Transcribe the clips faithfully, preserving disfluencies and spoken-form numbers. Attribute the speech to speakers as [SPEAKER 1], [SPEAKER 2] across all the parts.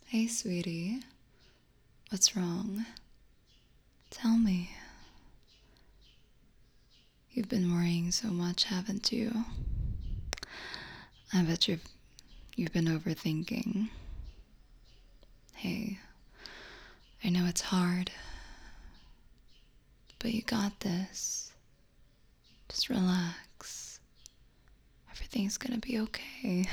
[SPEAKER 1] Hey, sweetie. What's wrong? Tell me. You've been worrying so much, haven't you? I bet you've you've been overthinking. Hey, I know it's hard, but you got this. Just relax. Everything's gonna be okay.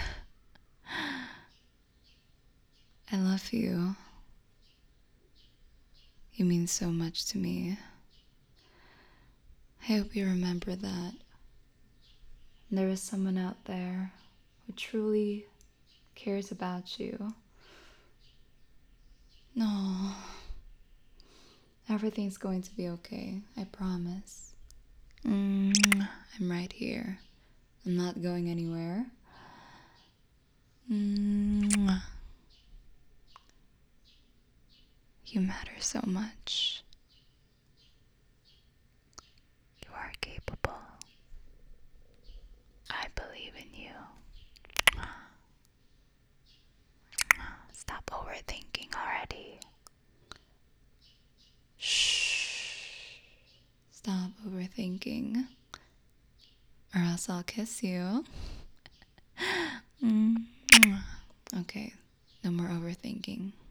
[SPEAKER 1] I love you. You mean so much to me. I hope you remember that there is someone out there who truly cares about you. No, everything's going to be okay, I promise. Mm, I'm right here. I'm not going anywhere. Mm, you matter so much. You are capable. I believe in you. Stop overthinking already. Shh. Stop overthinking, or else I'll kiss you. Mm. Okay, no more overthinking.